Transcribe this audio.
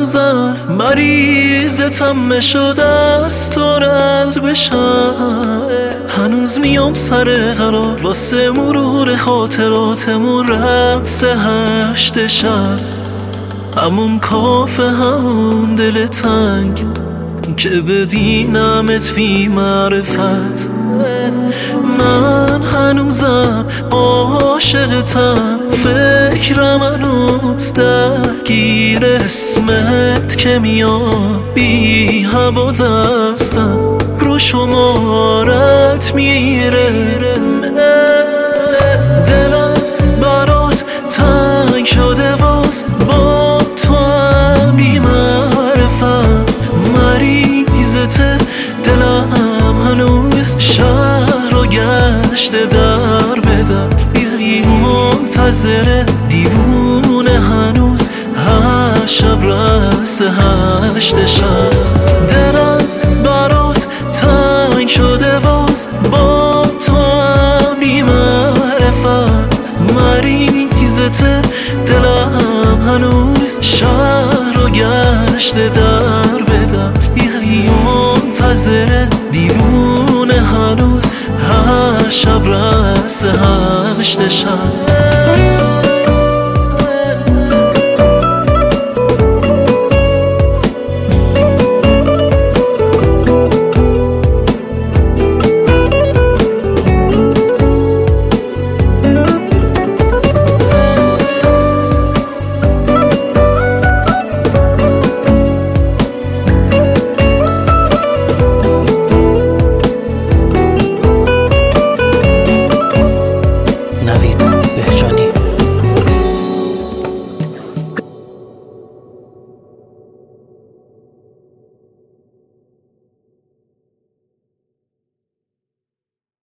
هنوزم مریضتم شده است و رد بشم. هنوز میام سر قرار واسه مرور خاطراتمون رقص 8 شب، همون کافه همون دل تنگ که ببینمت بی معرفت. من هنوزم عاشقتم، فکرم هنوز درگیر اسمت که میاد بی هوا دستم رو شمارت میره. دلم برات تنگ شده باز با تو هم بی معرفت. مریضت دلم هنوز شهر رو گشته در بدر، منتظر دیوونه هنوز 8 شب رس 8 شب. دلم برات تنگ شده باز با تو هم بی معرفت. مریضت دلم هنوز شهر رو گشته در بدر، منتظر دیوونه هنوز 8 شب رس 8 شب.